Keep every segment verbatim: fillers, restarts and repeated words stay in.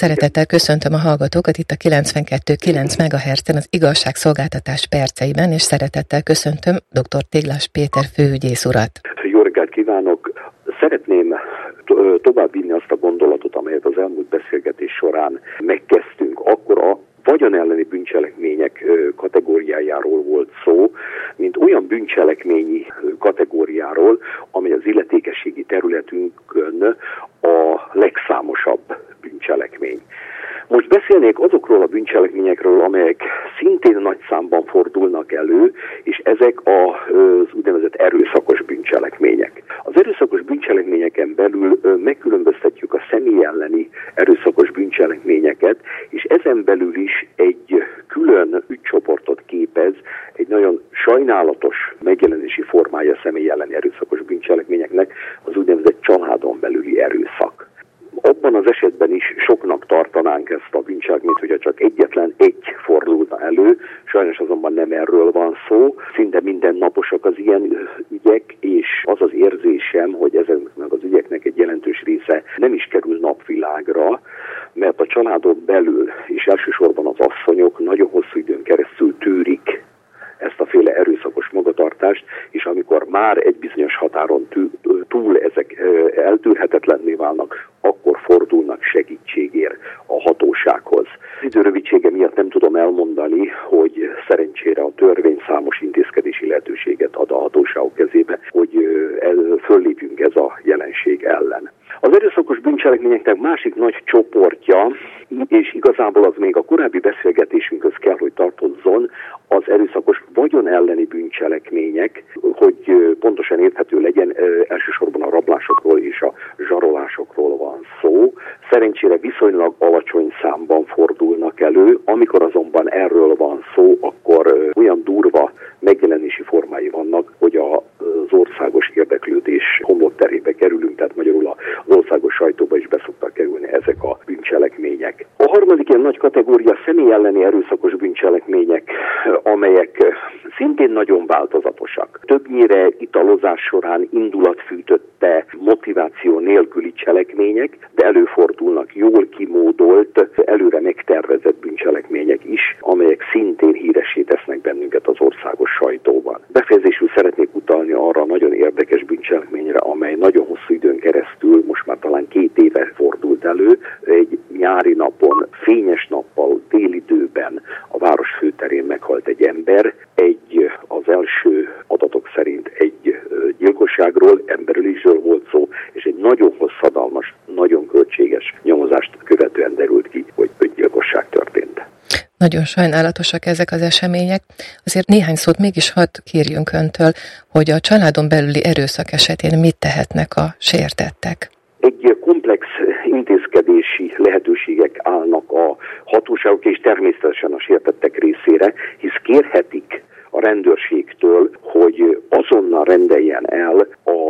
Szeretettel köszöntöm a hallgatókat itt a kilencvenkettő egész kilenc megahertzen az igazságszolgáltatás perceiben, és szeretettel köszöntöm dr. Téglás Péter főügyész urat. Jó reggelt kívánok! Szeretném továbbvinni azt a gondolatot, amelyet az elmúlt beszélgetés során megkezdtünk. Akkor a vagyon elleni bűncselekmények kategóriájáról volt szó, mint olyan bűncselekményi kategóriáról, amely az illetékességi területünkön a legszámosabb bűncselekmény. Most beszélnék azokról a bűncselekményekről, amelyek szintén nagy számban fordulnak elő, és ezek az úgynevezett erőszakos bűncselekmények. Az erőszakos bűncselekményeken belül megkülönböztetjük a személy elleni erőszakos bűncselekményeket, és ezen belül is egy külön ügycsoportot képez, egy nagyon sajnálatos megjelenési formája személy elleni erőszakos bűncselekményeknek, az úgynevezett családon belüli erőszak. Abban az esetben is soknak tartanánk ezt a bűncselekményt, hogyha csak egyetlen egy fordulna elő, sajnos azonban nem erről van szó, szinte mindennaposak az ilyen ügyek, és az az érzésem, hogy ezeknek az ügyeknek egy jelentős része nem is kerül napvilágra, mert a családon belül, és elsősorban az asszonyok nagyon hosszú időn keresztül tűrik ezt a féle erőszakos magatartást, és amikor már egy bizonyos határon túl ezek eltűrhetetlenné válnak, akkor fordulnak segítségért a hatósághoz. Az idő rövidsége miatt nem tudom elmondani, hogy szerencsére a törvény számos intézkedési lehetőséget ad a hatóságok kezébe, hogy föllépjünk ez a jelenség ellen. Az erőszakos bűncselekményeknek másik nagy csoportja, és igazából az még a korábbi beszélgetésünkhöz kell, hogy tartozzon, az erőszakos vagyon elleni bűncselekmények, hogy pontosan érthető legyen, elsősorban a rablásokról és a zsarolásokról van szó. Szerencsére viszonylag alacsony számban fordulnak elő, amikor azonban erről van szó, akkor olyan durva megjelenési formái vannak, hogy az országos érdeklődés homlokterébe kerülünk, tehát magyarul az országos sajtóba is beszoktak kerülni ezek a bűncselekmények. A harmadik ilyen nagy kategória személy elleni erőszakos bűncselekmények, amelyek szintén nagyon változatosak. Többnyire italozás során indulatfűtötte, motiváció nélküli cselekmények, de előfordulnak jól kimódolt, előre megtervezett bűncselekmények is, amelyek szintén híressé tesznek bennünket az országos sajtóban. Befejezésül szeretnék utalni arra a nagyon érdekes bűncselekményre, amely nagyon hosszú időn keresztül, most már talán két éve fordult elő, egy nyári napon, fényes nappal, délidőben a város főterén meghalt egy ember, egy az első adatok szerint egy gyilkosságról, emberölésről volt szó, és egy nagyon hosszadalmas, nagyon költséges nyomozást követően derült ki, hogy öngyilkosság történt. Nagyon sajnálatosak ezek az események. Azért néhány szót mégis hadd kérjünk öntől, hogy a családon belüli erőszak esetén mit tehetnek a sértettek. Egy komplex intézkedési lehetőségek állnak a hatóságok és természetesen a sértettek részére, hisz kérhetik a rendőrségtől, hogy azonnal rendeljen el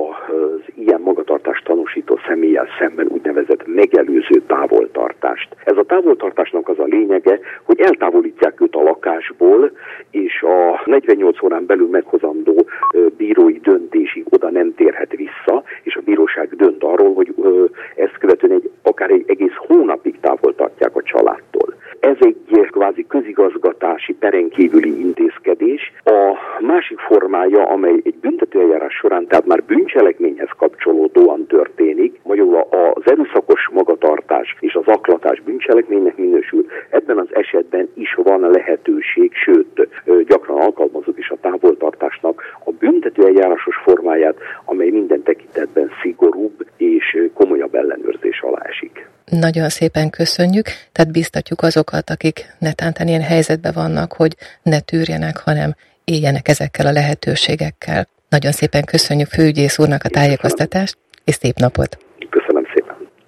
az ilyen magatartást tanúsító személlyel szemben úgynevezett megelőző távoltartást. Ez a távoltartásnak az a lényege, hogy eltávolítják őt a lakásból, és a negyvennyolc órán belül meghozandó bírói döntésig oda nem térhet vissza, és a bíróság dönt arról, hogy ezt követően egy, akár egy egész hónapig távol tartják a családtól. Ez egy kvázi közigazgatási perenkívüli intézkedés. A másik formája, amely egy büntetőeljárás során, tehát már bűncselekményhez kapcsolódóan történik, magyarul az erőszakos magatartás és az zaklatás bűncselekménynek minősül, ebben az esetben is van lehetőség, sőt, gyakran alkalmazzuk is a távoltartásnak a büntetőeljárásos formáját, amely minden tekintetben szigorúbb és komolyabb ellenőrzés alá esik. Nagyon szépen köszönjük, tehát biztatjuk azokat, akik netántán ilyen helyzetben vannak, hogy ne tűrjenek, hanem éljenek ezekkel a lehetőségekkel. Nagyon szépen köszönjük főügyész úrnak a tájékoztatást, és szép napot!